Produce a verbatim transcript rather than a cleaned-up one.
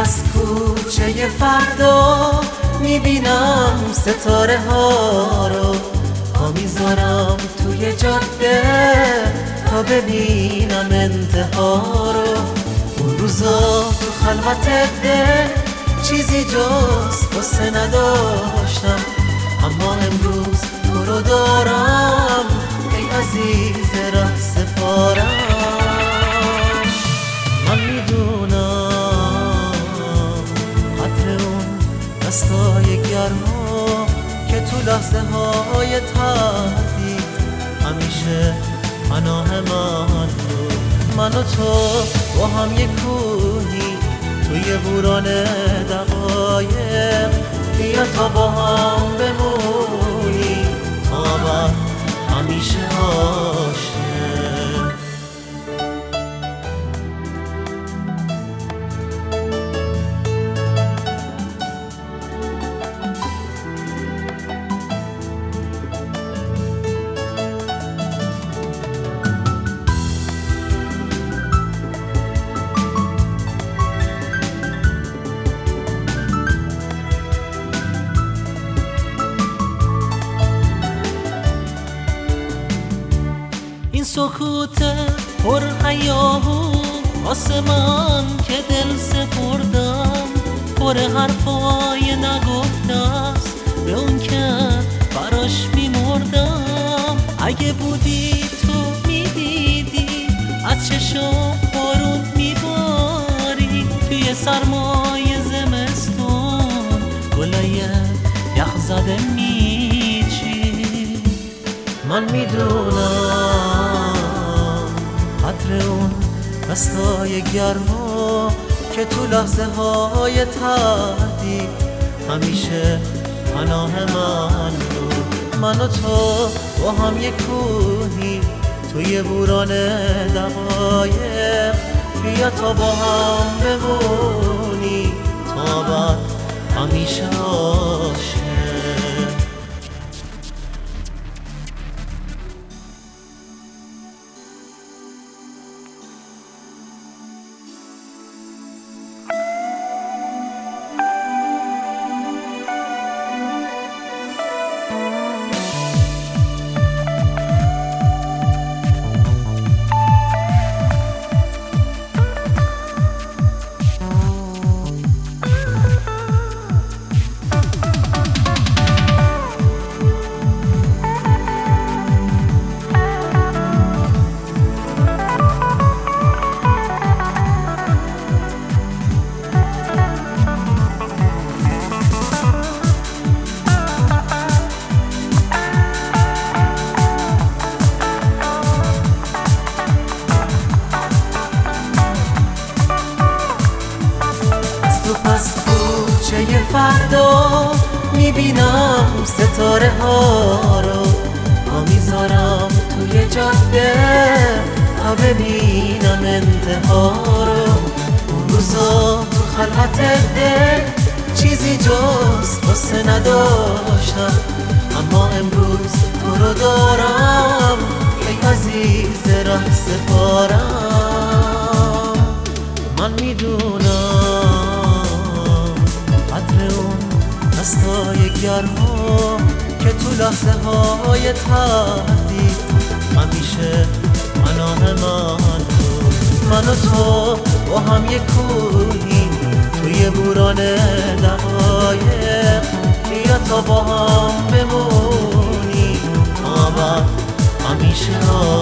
پس کوچه فردا میبینم ستاره ها رو، پا میذارم توی جاده تا ببینم انتها رو. اون روزا تو خلوت دل چیزی جز قصه نداشتم، اما امروز تو رو دارم ای عزیز ره سپارم. من میدونم قدر اون دستای گرما که تو لحظه های تهدید همیشه پناه من بود. من و تو با هم یک کوهی توی بوران دقایق، بیا تا با هم بمونی تا ابد همیشه عاشق. این سکوت پر هیاهو واسه من که دل سپردم، پر حرفای نگفته است به اون که براش میمردم. اگه بودی تو میدیدی از چشم بارون میباری، توی سرمای زمستون گلای یخ زده میچی. من میدونم قدر اون دستای گرما که تو لحظه های تهدید همیشه پناه من بود. من و تو با هم یک کوهی توی بوران دقایق، بیا تا با هم بمونی تا ابد همیشه عاشق. پس کوچه فردا میبینم ستاره ها رو، پا میذارم توی جاده تا ببینم انتها رو. اون روزا تو خلوت دل چیزی جز قصه نداشتم، اما امروز تو رو دارم ای عزیز ره سپارم. من میدونم قدر اون دستای گرما که تو لحظه های تهدید همیشه پناه من بود. من و تو با هم یک کوهی توی بوران دقایق، بیا تا با هم بمونی تا ابد همیشه